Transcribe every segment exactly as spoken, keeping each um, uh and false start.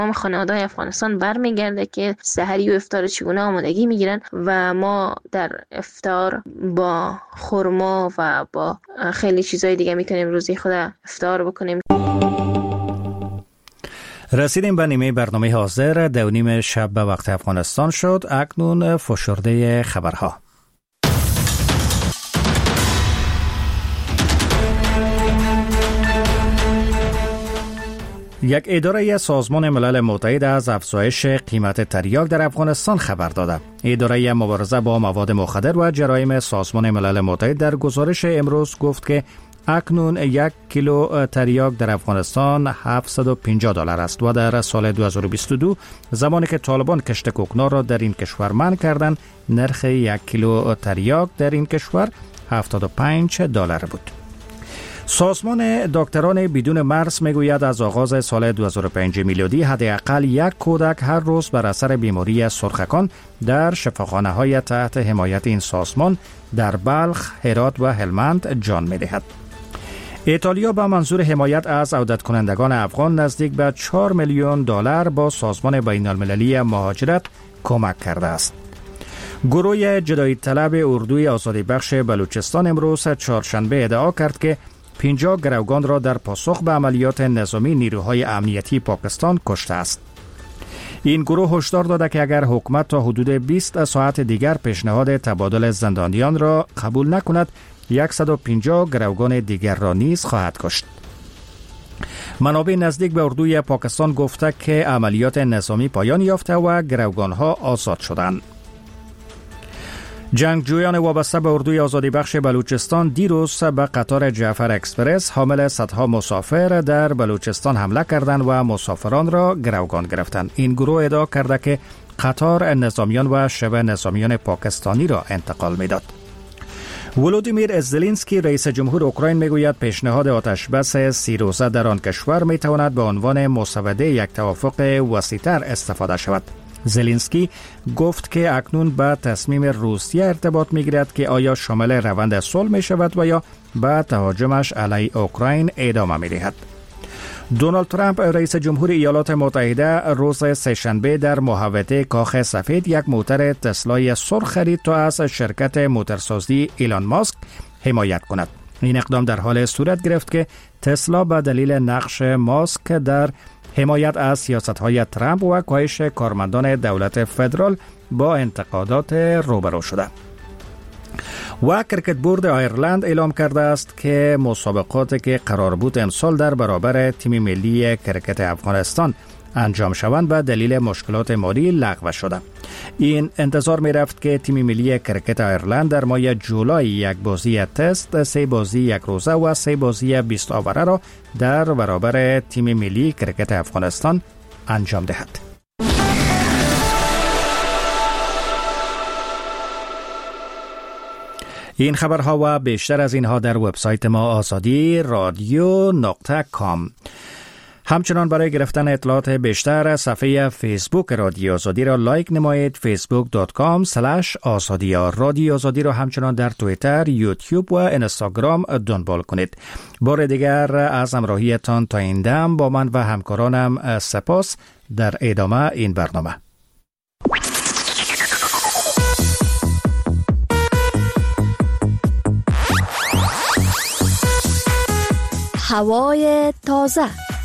تمام خانواده‌های افغانستان برمیگرده که سحری و افطار چگونه آمادگی میگیرن و ما در افطار با خرما و با خیلی چیزای دیگه میتونیم روزی خود افطار بکنیم. رسیدیم به نیمه برنامه حاضر. دو نیم شب به وقت افغانستان شد. اکنون فشرده خبرها. یک اداره سازمان ملل متحد از افزایش قیمت تریاک در افغانستان خبر داده. اداره مبارزه با مواد مخدر و جرایم سازمان ملل متحد در گزارش امروز گفت که اکنون یک کیلو تریاک در افغانستان هفتصد و پنجاه دلار است و در سال دو هزار و بیست و دو زمانی که طالبان کشت کوکنار را در این کشور منع کردند، نرخ یک کیلو تریاک در این کشور هفتاد و پنج دلار بود. سازمان دکتران بدون مرز میگوید از آغاز سال دو هزار و پنج میلادی حداقل یک کودک هر روز بر اثر بیماری سرخکان در شفاخانه‌های تحت حمایت این سازمان در بلخ، هرات و هلمند جان می‌دهد. ایتالیا با منظور حمایت از عودت کنندگان افغان نزدیک به چهار میلیون دلار با سازمان بین المللی مهاجرت کمک کرده است. گروه جدایی طلب اردوی آزادی بخش بلوچستان امروز چهارشنبه ادعا کرد که پنجاه گروگان را در پاسخ به عملیات نظامی نیروهای امنیتی پاکستان کشته است. این گروه هشدار داده که اگر حکومت تا حدود بیست ساعت دیگر پیشنهاد تبادل زندانیان را قبول نکند، صد و پنجاه گروگان دیگر را نیز خواهد کشت. منابع نزدیک به اردوی پاکستان گفته که عملیات نظامی پایان یافته و گروگانها آزاد شدند. جنگجویان وابسته به اردوی آزادی بخش بلوچستان دیروز به قطار جعفر اکسپرس حامل صدها مسافر در بلوچستان حمله کردند و مسافران را گروگان گرفتند. این گروه ادعا کرده که قطار نظامیان و شبه نظامیان پاکستانی را انتقال می‌داد. ولودیمیر زلنسکی رئیس جمهور اوکراین میگوید پیشنهاد آتش بس سی روزه در آن کشور میتواند به عنوان مسوده یک توافق وسیع‌تر استفاده شود. زلنسکی گفت که اکنون به تصمیم روسیه ارتباط میگیرد که آیا شامل روند صلح می شود و یا به تهاجمش علیه اوکراین ادامه می دهد. دونالد ترامپ رئیس جمهور ایالات متحده روز سه‌شنبه در محوطه کاخ سفید یک موتور تسلای سرخ خرید تا از شرکت موتورسازی ایلان ماسک حمایت کند. این اقدام در حال صورت گرفت که تسلا به دلیل نقش ماسک در حمایت از سیاست‌های ترامپ و کاهش کارمندان دولت فدرال با انتقادات روبرو شده. و کرکت بورد آیرلند اعلام کرده است که مسابقاتی که قرار بود امسال در برابر تیم ملی کرکت افغانستان انجام شوند به دلیل مشکلات مالی لغو شده. این انتظار می رفت که تیم ملی کرکت آیرلند در ماه جولای یک بازی تست، سه بازی یک روزه و سه بازی بیست آوره را در برابر تیم ملی کرکت افغانستان انجام دهد. این خبرها و بیشتر از اینها در وبسایت ما آزادی رادیو نقطه کام. همچنان برای گرفتن اطلاعات بیشتر صفحه فیسبوک رادیو آزادی را لایک نمایید. فیسبوک دات کام اسلش آزادی. رادیو آزادی را همچنان در توییتر، یوتیوب و اینستاگرام دنبال کنید. بار دیگر از همراهیتان تا این دم با من و همکارانم سپاس. در ادامه این برنامه هوای تازه.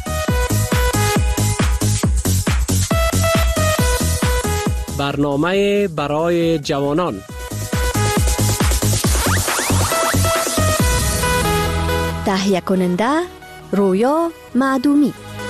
برنامه برای جوانان. تهیه کننده رویا معدومی.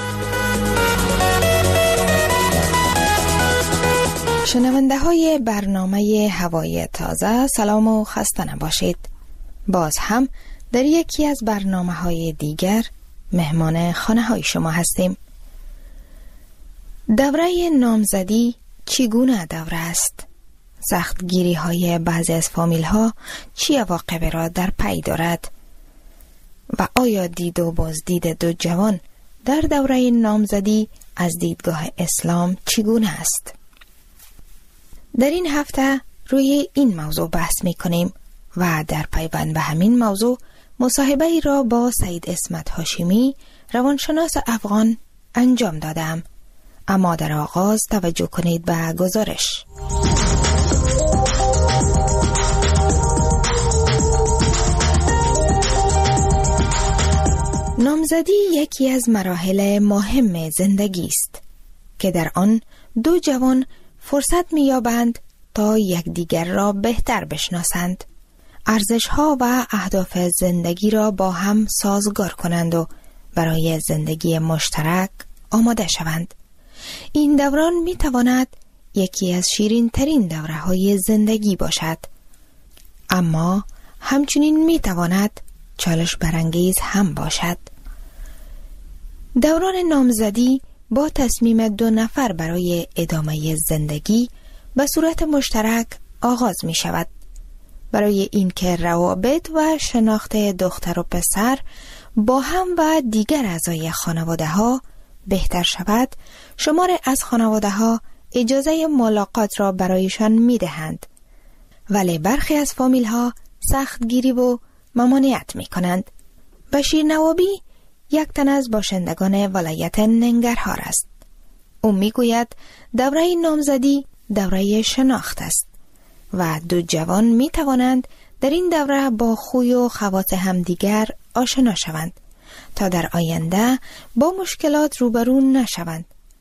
شنونده های برنامه هوای تازه، سلام و خسته نباشید. باز هم در یکی از برنامه های دیگر مهمان خانه های شما هستیم. دوره نامزدی چگونه دوره است؟ سختگیری های بعضی از فامیل ها چی عواقبی را در پی دارد؟ و آیا دید و بازدید دو جوان در دوره نامزدی از دیدگاه اسلام چگونه است؟ در این هفته روی این موضوع بحث می کنیم و در پیوند به همین موضوع مصاحبه را با سید اسمت هاشمی، روانشناس افغان انجام دادم. اما در آغاز توجه کنید به گزارش. نامزدی یکی از مراحل مهم زندگی است که در آن دو جوان فرصت می‌یابند تا یکدیگر را بهتر بشناسند، ارزش‌ها و اهداف زندگی را با هم سازگار کنند و برای زندگی مشترک آماده شوند. این دوران می‌تواند یکی از شیرین‌ترین دوره‌های زندگی باشد، اما همچنین می‌تواند چالش برانگیز هم باشد. دوران نامزدی با تصمیم دو نفر برای ادامه زندگی به صورت مشترک آغاز می شود. برای اینکه روابط و شناخت دختر و پسر با هم و دیگر اعضای خانواده ها بهتر شود، شمار از خانواده ها اجازه ملاقات را برایشان می دهند، ولی برخی از فامیل ها سخت گیری و ممانعت می کنند. بشیر نوابی یک تن از باشندگان ولایت ننگرهار است. او می گوید دوره نامزدی دوره شناخت است و دو جوان می توانند در این دوره با خوی و خواص همدیگر آشنا شوند تا در آینده با مشکلات روبرو نشوند.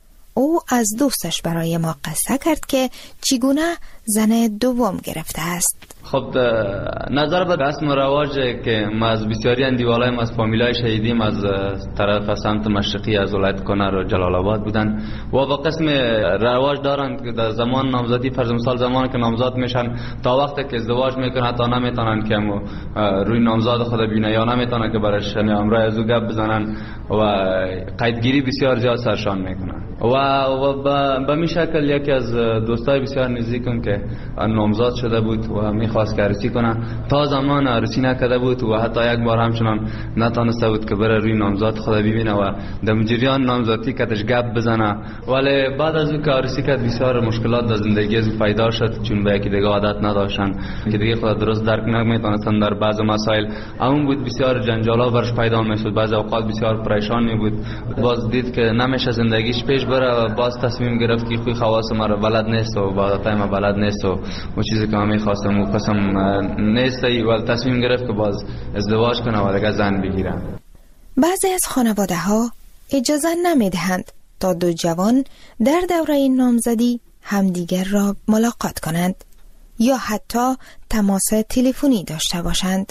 او از دوستش برای ما قصه کرد که چگونه زن دوم گرفته است. خب نظر به رسم و رواج که ما از بسیاری اندیوالای ما از فامیلای شهیدیم از طرف سمت مشرقی از ولایت کنر و جلال آباد بودن و با قسم رواج دارند که در زمان نامزدی فرض مثال زمان که نامزاد میشن تا وقتی که ازدواج میکنن حتی نمیتونن که روی نامزاد خود ببینن یا نمیتونن که برش امرای از او گپ بزنن و قیدگیری بسیار زیاد سرشان میکنن و و به می شکل یکی از دوستای بسیار نزدیکم که نامزاد شده بود و میخواست که عروسی کنه، تا زمان عروسی نکرده بود و حتی یک بار همچنان نتونسته بود که بره روی نامزاد خود ببینه و در جریان نامزادی کتش گپ بزنه. ولی بعد از اون که عروسی کرد بسیار مشکلات در زندگی از پیدا شد، چون به یکی دیگه عادت نداشتن که دیگه خود درست درک نمیتونستن در بعض مسائل. اون بود بسیار جنجالا برش پیدا میشد، بعضی اوقات بسیار پریشان می بود. باز دید که نمیشه زندگیش پیش بره و باز تصمیم گرفت که خوی خواص ما رو بلد نیست و عادتای ما بلد نیست و اون چیزی که من می‌خواستم و قسم نیست و تصمیم گرفت که باز ازدواج کنه و دیگه زن بگیره. بعضی از خانواده ها اجازه نمیدهند تا دو جوان در دوره نامزدی همدیگر را ملاقات کنند یا حتی تماس تلفنی داشته باشند.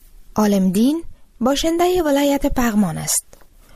عالمدین باشنده ولایت پغمان است.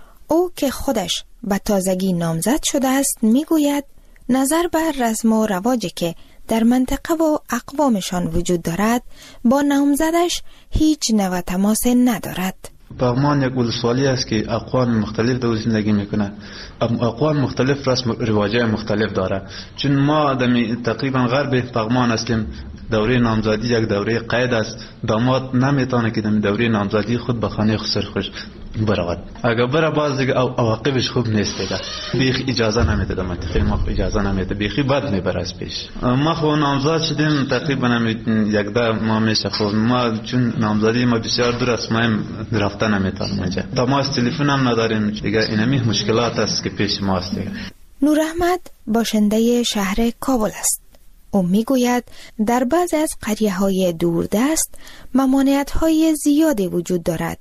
او که خودش به تازگی نامزد شده است میگوید نظر بر رسم و رواجی که در منطقه و اقوامشان وجود دارد با نامزدش هیچ نوع تماس ندارد. پغمان یک ولسوالی است که اقوام مختلف در زندگی میکنه. اقوام مختلف رسم و رواجه مختلف داره. چون ما دمی تقریبا غرب پغمان هستیم، دوره نامزدی یک دوره قید است. داماد نمیتونه که دمی دوره نامزدی خود به خانه خسر خوش برود. اگر بره باز دیگه عواقبش خوب نیست دیگه. بیخ اجازه نمیده، در منطقه ما اجازه نمیده، بیخی بد میبره از پیش. ما خو نامزد شدیم تقریبا یک ده ماه میشه. خب ما چون نامزدی ما بسیار دور است، ما رفته نمیتونیم اینجا. تماس تلفن هم نداریم دیگه. اینمی مشکلات است که پیش ما است دیگه. نور احمد باشنده شهر کابل است. او میگوید در بعضی از قریه های دوردست ممانعت های زیادی وجود دارد.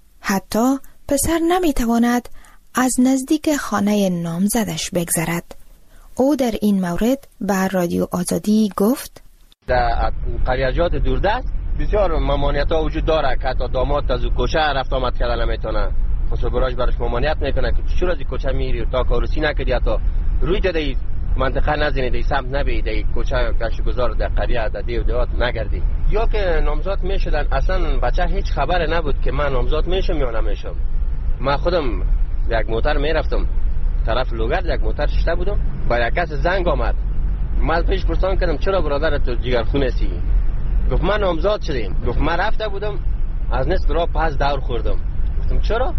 حتی پسر نمیتواند از نزدیک خانه نامزدش بگذرد. او در این مورد به رادیو آزادی گفت در قریه‌جات دوردست بسیار ممانعت ها وجود داره که حتی داماد از کوچه رفت آمد کردن نمیتونه. خسرو براش برش ممانعت میکنه که چرا از کوچه میری تا کارسی نکردی، حتی روی دادی منطقه نزینی دی سمت نبی دی کوچه گشتگزار در قریه در دیو دیوات نگردی. یا که نامزاد میشدن اصلا بچه هیچ خبر نبود که من نامزاد میشم یا نمیشم. من خودم یک موتر میرفتم طرف لوگرد، یک موتر شته بودم، با یک کس زنگ آمد. من پیش پرسان کردم چرا برادر تو جگرخونه سی؟ گفت من نامزاد شدیم. گفت من رفته بودم از نصف راه پس دور خوردم. گفتم چرا؟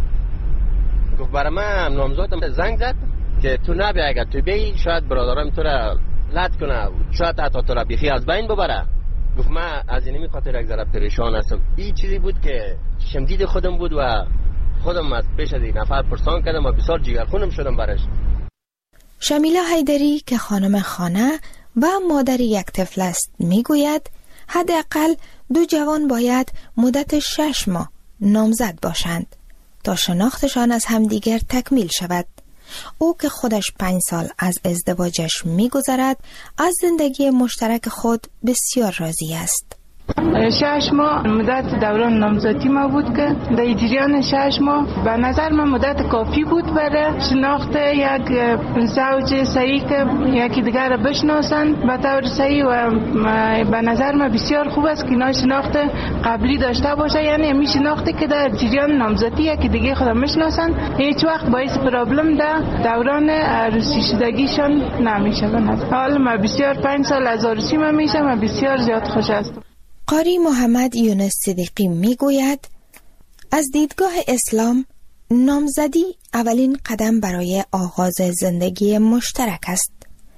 گفت برای من نامزادم زنگ زد که تو نبی، اگر تو بی شاید برادرم تو را لط کنه، شاید حتی تو را بیخی از بین ببره. گفت من از اینمی خاطر یک ذره پریشان هستم. این چیزی بود که شمدید خودم بود و خودم از پیش از این نفر پرسان کردم و بسیار جگرخونم شدم برش. شمیلا حیدری که خانم خانه و مادر یک طفل است میگوید حداقل دو جوان باید مدت شش ماه نامزد باشند تا شناختشان از همدیگر تکمیل شود. او که خودش پنج سال از ازدواجش میگذرد از زندگی مشترک خود بسیار راضی است. شش ماه مدت دوران نامزدی ما بود که در جریان شش ماه به نظر من مدت کافی بود برای شناخت یک زوج صحیح که یکی دیگر را بشناسند به طور صحیح و به نظر من بسیار خوب است که اینا شناخت قبلی داشته باشه، یعنی می شناختی که در جریان نامزدی یکی دیگه خود میشناسند هیچ وقت باعث پرابلم در دوران عروسی شدگیشان نمیشه. حالا من بسیار پنج سال از عروسی من میشم و بسیار زیاد خوش هستم. قاری محمد یونس صدیقی میگوید از دیدگاه اسلام نامزدی اولین قدم برای آغاز زندگی مشترک است.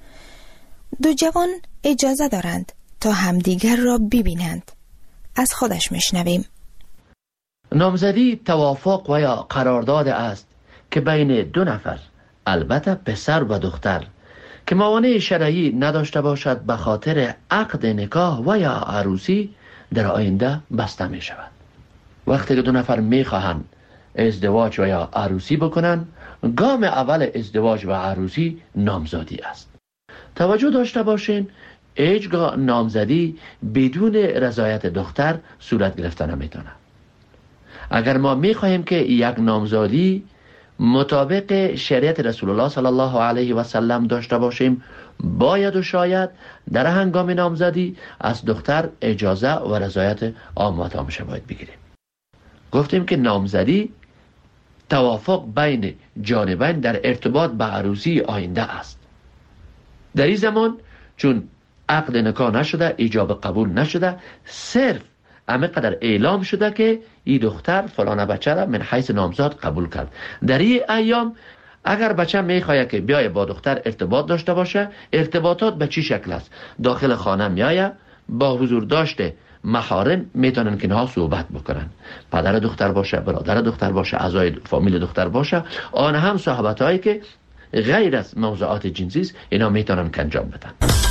دو جوان اجازه دارند تا همدیگر را ببینند. از خودش میشنویم. نامزدی توافق و یا قرارداد است که بین دو نفر، البته پسر و دختر، که موانع شرعی نداشته باشد به خاطر عقد نکاح و یا عروسی در آینده بسته می شود. وقتی که دو نفر می خواهند ازدواج و یا عروسی بکنند، گام اول ازدواج و عروسی نامزدی است. توجه داشته باشین هیچگاه نامزدی بدون رضایت دختر صورت گرفته نمیتونه. اگر ما می خواهیم که یک نامزدی مطابق شریعت رسول الله صلی الله علیه و سلم داشته باشیم، باید و شاید در هنگام نامزدی از دختر اجازه و رضایت عام و تامشه باید بگیریم. گفتیم که نامزدی توافق بین جانبین در ارتباط به عروسی آینده است. در این زمان چون عقد نکاح نشده، ایجاب قبول نشده، صرف اما قدر اعلام شده که این دختر فلانه بچه را من حیث نامزاد قبول کرد. در این ایام اگر بچه میخواد که بیای با دختر ارتباط داشته باشه، ارتباطات به چی شکل است؟ داخل خانه میایه، با حضور داشته محارم میتونن که اینها صحبت بکنن. پدر دختر باشه، برادر دختر باشه، اعضای فامیل دختر باشه، آن هم صحبت هایی که غیر از موضوعات جنسی است، اینا میتونن که انجام بدن.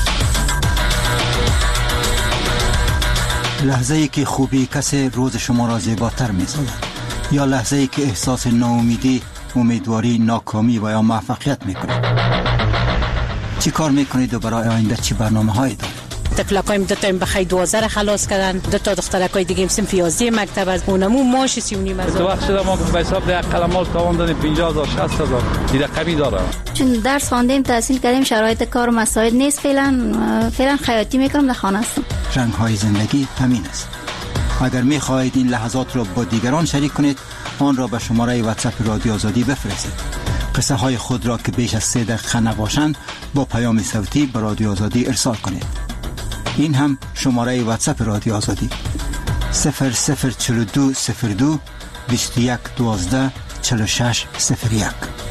لحظه ای که خوبی کسی روز شما را زیباتر می‌سازد، یا لحظه ای که احساس ناامیدی، امیدواری، ناکامی و یا موفقیت میکنید. چی کار میکنید و برای آینده چی برنامه هایی دارید؟ تفلکایم دو تا بخی دوازده را خلاص کردن، دو تا دخترکای دیگه هم صنف یازده مکتب از اونمو ماش سی و نیم هزار. تو وقت شده ما به حساب ده قلمال تاوان دادیم پنجاه هزار شصت هزار این رقمی داره. چون درس خواندیم تحصیل کردیم شرایط کار و مساعد نیست، فعلا فعلا خیاطی میکنم، در خانه هستم. رنگ های زندگی همین است. اگر میخواهید این لحظات را با دیگران شریک کنید، آن را به شماره واتساپ رادیو آزادی بفرستید. قصه های خود را که بیش از سه دقیقه نباشند با پیام صوتی به رادیو آزادی ارسال کنید. این هم شماره واتساپ رادیو آزادی صفر صفر چهل و دو صفر دو بیست و یک دوازده چهل و شش صفر یک.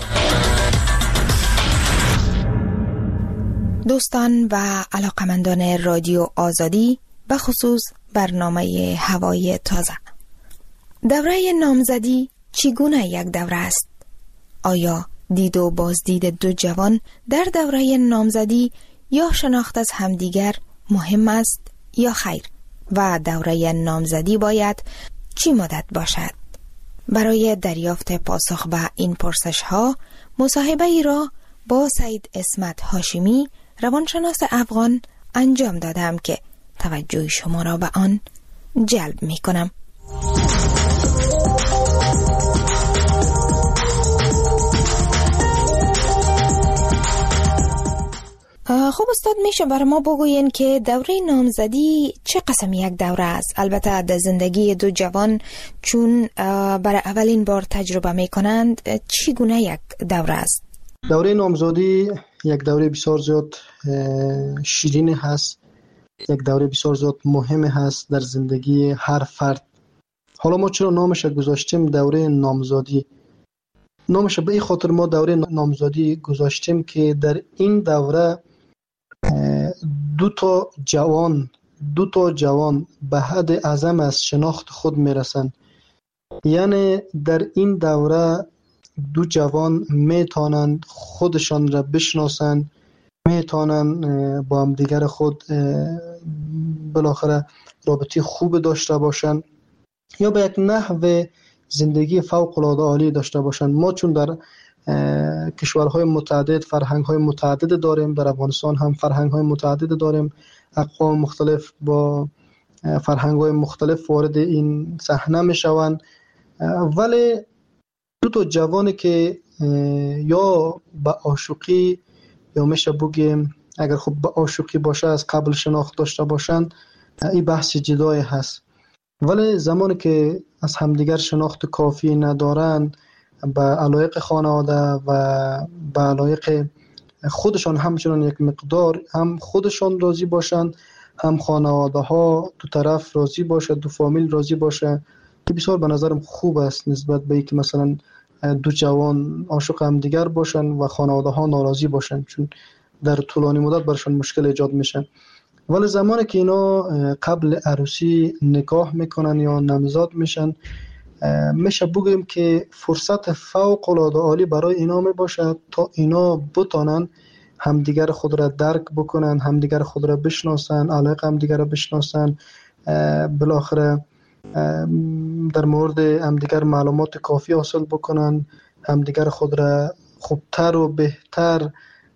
دوستان و علاقمندان رادیو آزادی، به خصوص برنامه هوای تازه، دوره نامزدی چگونه یک دوره است؟ آیا دید و بازدید دو جوان در دوره نامزدی یا شناخت از همدیگر مهم است یا خیر؟ و دوره نامزدی باید چی مدت باشد؟ برای دریافت پاسخ به این پرسش ها مصاحبه ای را با سید اسمت هاشمی، روانشناس افغان انجام دادم که توجه شما را به آن جلب می کنم. خب استاد، میشه برای ما بگوین که دوره نامزدی چه قسم یک دوره است؟ البته در زندگی دو جوان چون برای اولین بار تجربه میکنند چگونه یک دوره است؟ دوره نامزدی یک دوره بسیار زیاد شیرین هست، یک دوره بسیار زیاد مهم هست در زندگی هر فرد. حالا ما چرا نامش گذاشتیم دوره نامزدی؟ نامش به این خاطر ما دوره نامزدی گذاشتیم که در این دوره دو تا جوان دو تا جوان به حد اعظم از شناخت خود میرسن. یعنی در این دوره دو جوان میتونن خودشان را بشناسن، میتونن با هم دیگر خود بالاخره رابطه خوب داشته باشن یا به یک نحو زندگی فوق العاده عالی داشته باشن. ما چون در کشورهای متعدد فرهنگ‌های متعدد داریم، در افغانستان هم فرهنگ‌های متعدد داریم، اقوام مختلف با فرهنگ‌های مختلف وارد این صحنه میشوند، ولی دو تا جوانی که یا به عاشقی یا میشه بگیم اگر خب به عاشقی باشه از قبل شناخت داشته باشند، این بحث جدای هست. ولی زمانی که از همدیگر شناخت کافی ندارن، به علایق خانواده و به علایق خودشان همچنان یک مقدار هم خودشان راضی باشند، هم خانواده ها دو طرف راضی باشه، دو فامیل راضی باشه، که بسیار به نظرم خوب است نسبت به اینکه مثلا دو جوان عاشق هم دیگر باشن و خانواده ها ناراضی باشن، چون در طولانی مدت برشان مشکل ایجاد میشه. ولی زمانی که اینا قبل عروسی نکاح میکنن یا نامزاد میشن، میشه بگیم که فرصت فوق العاده عالی برای اینا میباشه تا اینا بتونن همدیگر خود را درک بکنن، همدیگر خود را بشناسن، علاقه همدیگر را بشناسن، بالاخره در مورد همدیگر معلومات کافی حاصل بکنن، همدیگر خود را خوبتر و بهتر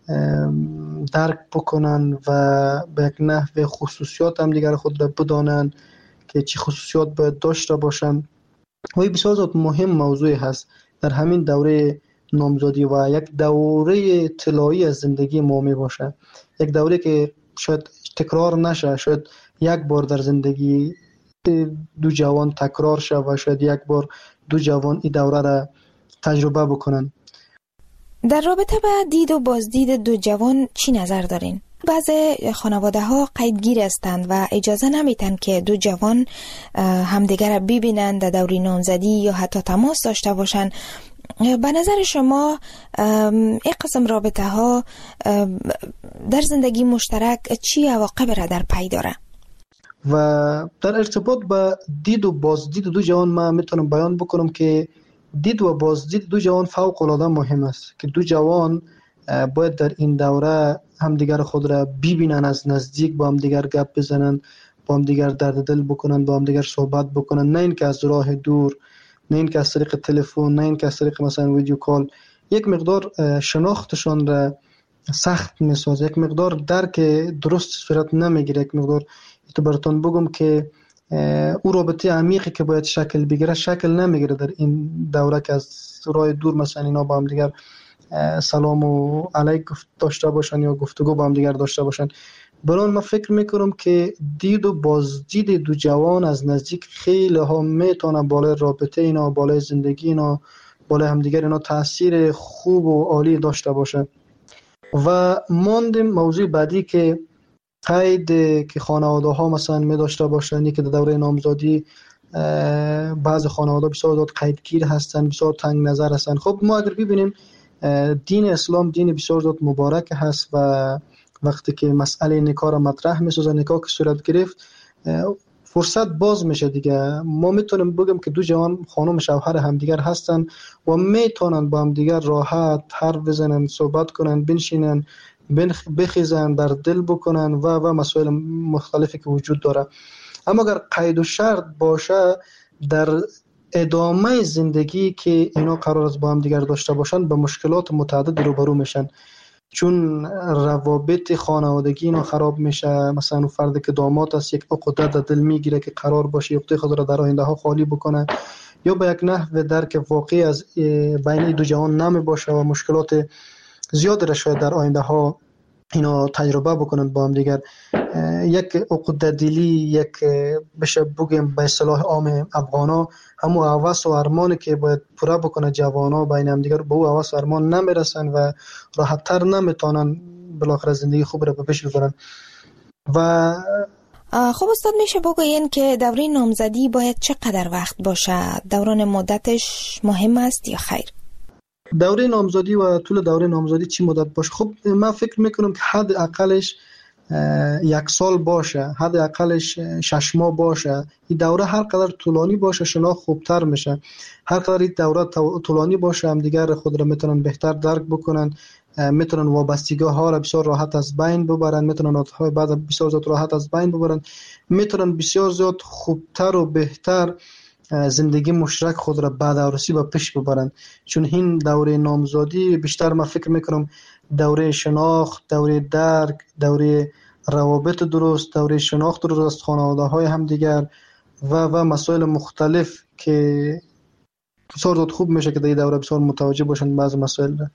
درک بکنن و به یک نحو خصوصیات همدیگر خود را بدانن که چی خصوصیات باید داشته باشن. و این بسیار زیاد مهم موضوع هست در همین دوره نامزادی و یک دوره طلایی از زندگی ما می باشه، یک دوره که شاید تکرار نشه، شاید یک بار در زندگی دو جوان تکرار شه و شاید یک بار دو جوان این دوره را تجربه بکنن. در رابطه با دید و بازدید دو جوان چی نظر دارین؟ بعضی خانواده ها قیدگیر هستند و اجازه نمیتن که دو جوان همدیگر را ببینن در دوره نامزدی یا حتی تماس داشته باشن. به نظر شما این قسم رابطه ها در زندگی مشترک چی عواقب را در پی داره؟ و در ارتباط با دید و بازدید دو جوان من میتونم بیان بکنم که دید و بازدید دو جوان فوق العاده مهم است که دو جوان باید در این دوره همدیگر خود را ببینن، از نزدیک با همدیگر گپ بزنن، با همدیگر درد دل بکنن، با همدیگر صحبت بکنن، نه اینکه از راه دور، نه اینکه از طریق تلفن، نه اینکه از طریق مثلا ویدیو کال. یک مقدار شناختشان را سخت میسازه، یک مقدار درک درست صورت نمیگیره، یک مقدار تو براتون بگم که او رابطه عمیقی که باید شکل بگیره شکل نمیگیره در این دوره که از راه دور مثلا اینا با هم دیگر سلام و علیک داشته باشن یا گفتگو با هم دیگر داشته باشن. برای من فکر میکنم که دید و بازدید دو جوان از نزدیک خیلی ها میتونه بالای رابطه اینا، بالای زندگی اینا، بالای همدیگر اینا تاثیر خوب و عالی داشته باشه. و ماندیم موضوع بعدی که قید که خانواده ها مثلا می داشته باشند که در دوره نامزادی بعض خانواده بسیار زیاد قیدگیر هستن، بسیار تنگ نظر هستن. خب ما اگر ببینیم دین اسلام دین بسیار زیاد مبارک هست و وقتی که مسئله نکاح را مطرح می‌سازه، نکاح که صورت گرفت فرصت باز میشه دیگه. ما میتونیم بگم که دو جوان خانم شوهر همدیگر هستن و میتونن با همدیگر راحت حرف بزنن، صحبت کنن، بنشینن، بخیزن، در دل بکنن و و مسائل مختلفی که وجود داره. اما اگر قید و شرط باشه در ادامه زندگی که اینا قرار است با هم دیگر داشته باشن به مشکلات متعدد روبرو میشن، چون روابط خانوادگی اینا خراب میشه. مثلا فردی که داماد است یک عقده در دل میگیره که قرار باشه عقده خود را در آینده ها خالی بکنه، یا به یک نحو درک واقعی از بین دو جوان نمی باشه و مشکلات زیاد را شاید در آینده ها اینا تجربه بکنن با هم دیگر. یک عقده دلی، یک بشه بگیم به اصطلاح عام افغانا همون هوس و ارمانی که باید پوره بکنه جوانا بین هم دیگر به او هوس و ارمان نمیرسن و راحت تر نمیتونن بالاخره زندگی خوب را به پیش ببرن. و خب استاد میشه بگوین که دوره نامزدی باید چقدر وقت باشه؟ دوران مدتش مهم است یا خیر؟ دوره نامزدی و طول دوره نامزدی چی مدت باشه؟ خب من فکر میکنم که حد اقلش یک سال باشه، حداقلش شش ماه باشه. این دوره هر قدر طولانی باشه شناخت خوبتر میشه. هر قدر این دوره طولانی باشه هم دیگر خود را میتونن بهتر درک بکنن، میتونن وابستگی ها را بسیار راحت از بین ببرن، میتونن عادت های بعد بسیار زیاد راحت از بین ببرن، میتونن بسیار زیاد خوبتر و بهتر زندگی مشترک خود را بعد عروسی با پیش ببرن. چون این دوره نامزادی بیشتر من فکر میکنم دوره شناخت، دوره درک، دوره روابط درست، دوره شناخت درست خانواده های هم دیگر و و مسائل مختلف که بسیار زیاد خوب میشه که در این دوره بسیار متوجه باشن بعض مسائل را.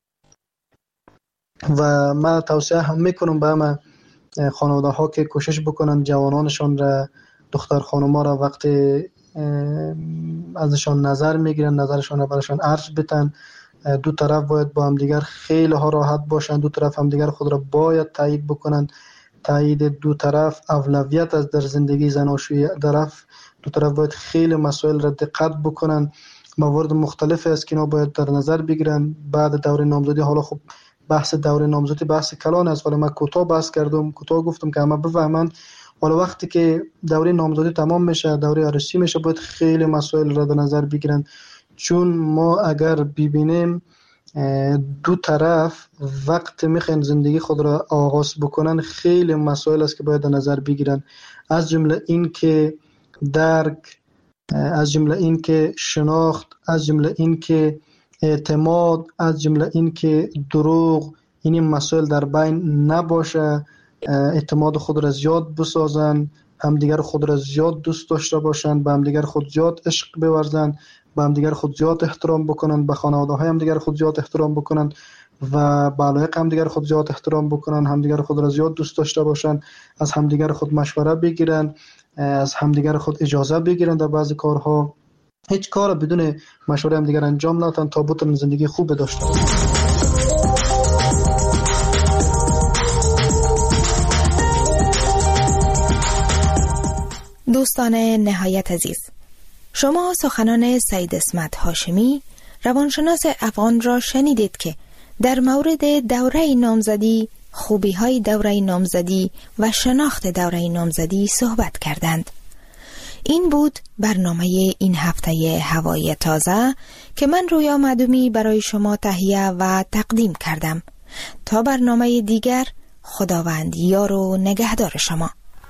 و من توصیه هم میکنم به همه خانواده ها که کوشش بکنن جوانانشان را، دختر خانوما را وقتی ازشان نظر میگیرن نظرشان را برشان عرض بتن. دو طرف باید با هم دیگر خیلی ها راحت باشن، دو طرف هم دیگر خود را باید تایید بکنن. تایید دو طرف اولویت از در زندگی زناشویی طرف. دو طرف باید خیلی مسائل را دقت بکنن. موارد مختلف است که اینا باید در نظر بگیرن بعد دوره نامزدی. حالا خب بحث دوره نامزدی بحث کلان است، ولی من کوتاه بحث کردم، کوتاه گفتم که همه بفهمن. حالا وقتی که دوره نامزدی تمام میشه، دوره عروسی میشه، باید خیلی مسائل را در نظر بگیرن. چون ما اگر ببینیم دو طرف وقت میخوان زندگی خود را آغاز بکنن، خیلی مسائل است که باید در نظر بگیرن. از جمله این که درک، از جمله این که شناخت، از جمله این که اعتماد، از جمله این که دروغ، این مسائل در بین نباشه. اعتماد خود را زیاد بسازن، همدیگر خود را زیاد دوست داشته باشن، به همدیگر خود زیاد عشق بورزن، به همدیگر خود زیاد احترام بکنن، به خانواده های همدیگر خود زیاد احترام بکنن و به علایق همدیگر خود زیاد احترام بکنن، همدیگر خود را زیاد دوست داشته باشن، از همدیگر خود مشوره بگیرن، از همدیگر خود اجازه بگیرن در بعضی کارها. هیچ کار بدون مشوره همدیگر انجام ندن تا بتونن زندگی خوب داشته باشن. دوستان نهایت عزیز، شما سخنان سید اسمت هاشمی روانشناس افغان را شنیدید که در مورد دوره نامزدی، خوبی های دوره نامزدی و شناخت دوره نامزدی صحبت کردند. این بود برنامه این هفته هوای تازه که من رویا معدومی برای شما تهیه و تقدیم کردم. تا برنامه دیگر، خداوند یار و نگهدار شما.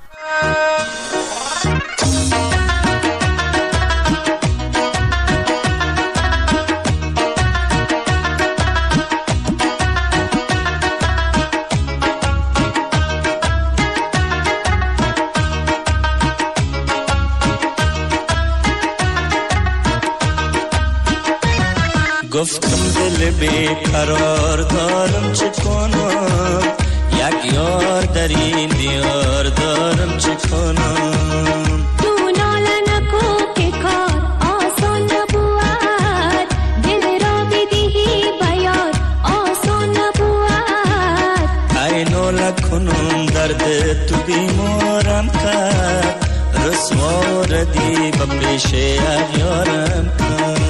گفتم دل بیقرار دارم چه کنم، یک یار در این دیار دارم چه کنم. تو ناله نکو که کار آسان نبود، دل را بدهی بیار آسان نبود. ای ناله کنم درد تو بیمارم کرد، رسوا ردی با پیش یارم کرد.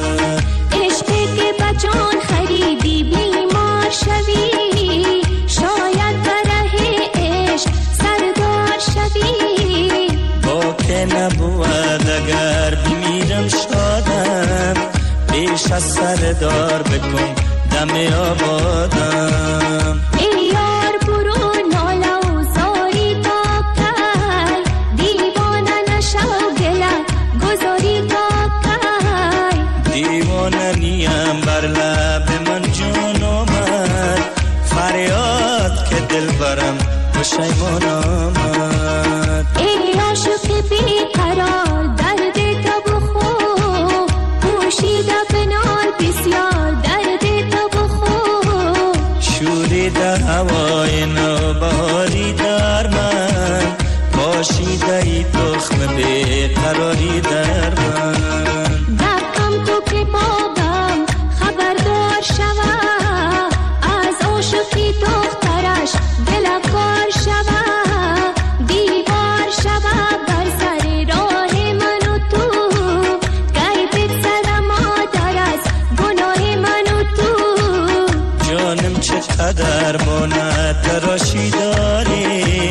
جان خریدی بیمار شوی، شاید بره عشق سردار شوی. با که نبود اگر بمیرم شادم، پیش از سردار بکن دم آبادم. ای یار برو ناله و زاری تا کی، دیوانه نشو گله گذاری تا کی. دیوانه نیم بر لب من جون آمد، فریاد که دل برم پشیمان آمد. ای عاشق بیقرار درد تو بخو، پوشیده بنال بسیار درد تو بخو. شوریده هوای نوبهاری در من، پاشیده ای تخم بیقراری در من. دقم تو که بابم خبردار شوه، از عاشقی دخترش دلکار شوه. دیوار شوه بر سر راه من و تو، غیبت سر مادر از گناه من و تو. جانم چقدر مانت تراشی داری،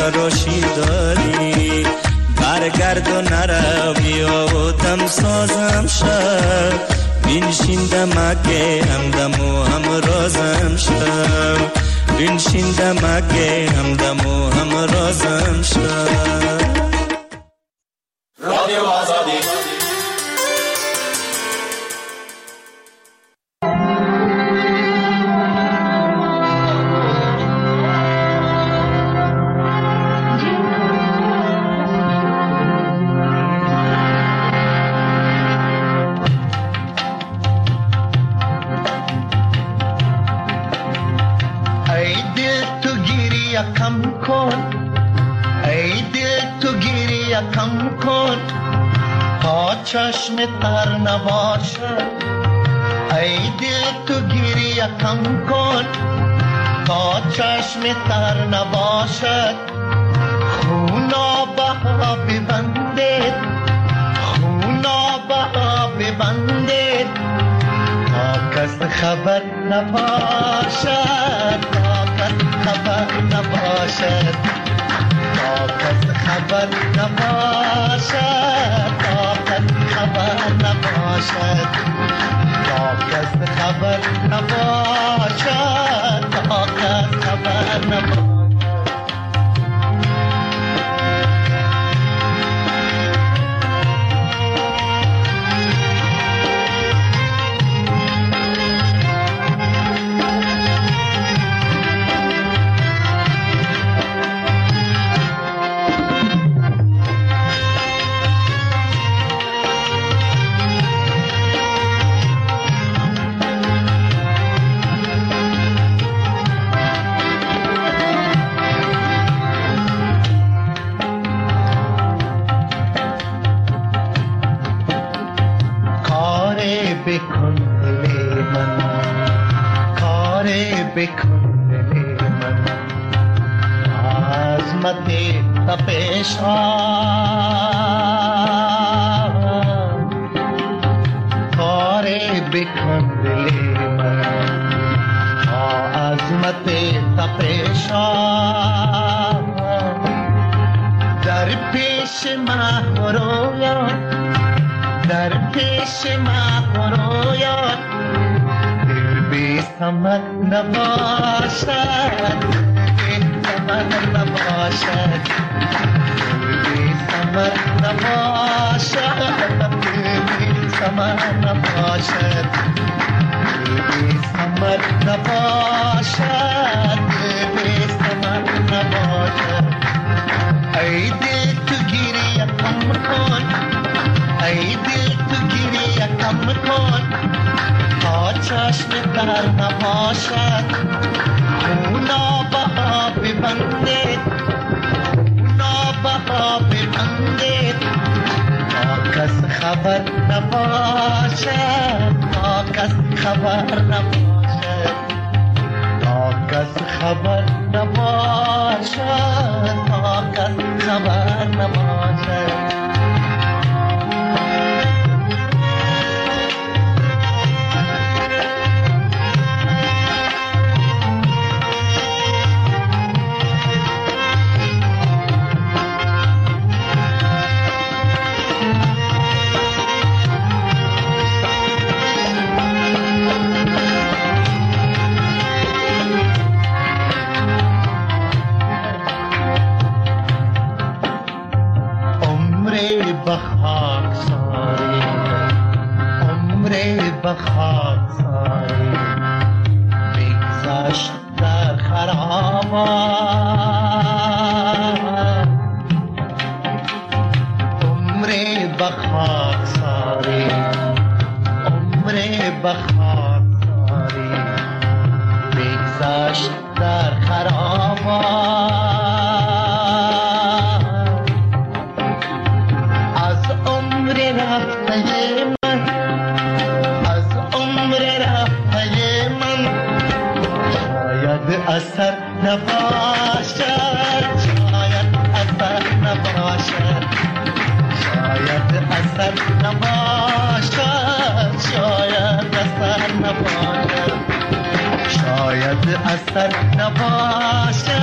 تراشی داری، برگرد و نرو بیا و دم سازم شد، بینشین دمکه همدم و همرازم شد، بینشین دمکه همدم و همرازم شد. رادیو آزادی کم کن، ای دل تو گریه کم کن تا چشم تر نباشد، ای دل تو گریه کم کن تا چشم تر نباشد، خونا بها ببندید، خونا بها ببندید تا کس خبر نباشد، تا کس خبر نباشد، تا کس خبر نباشد، تا کس خبر نباشد، تا کس خبر نباشد، تا کس خبر نباشد. بکن دل من، کار بکن دل من، عظمت تپش کار بکن دل من، عظمت تپش در پیش من رویان، در پیش من رویان، دل بی ثمر نباشد، بی ثمر نباشد، دل بی ثمر نباشد، دل بی ثمر نباشد، دل بی ثمر نباشد، دل بی ثمر نباشد. ای دل تو گریه کم کن، ای دل تو گریه کم کن تا چشم تر نباشد، خونا بها ببندید، خونا بها ببندید تا کس خبر نباشد، تا کس خبر نباشد، تا کس خبر نباشد، تا کس خبر نباشد. بخاک ساری، عمر بخاک ساری بگذشت در خرابات، عمر بخاک ساری، عمر بخاک ساری بگذشت در خرابات، رفته من، از عمر رفته من شاید اثر نباشد، شاید اثر نباشد، شاید اثر نباشد، شاید اثر نباشد، شاید اثر نباشد،